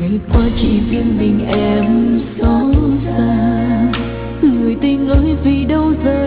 ngày qua chỉ riêng mình em xót xa. Người tình ơi vì đâu giờ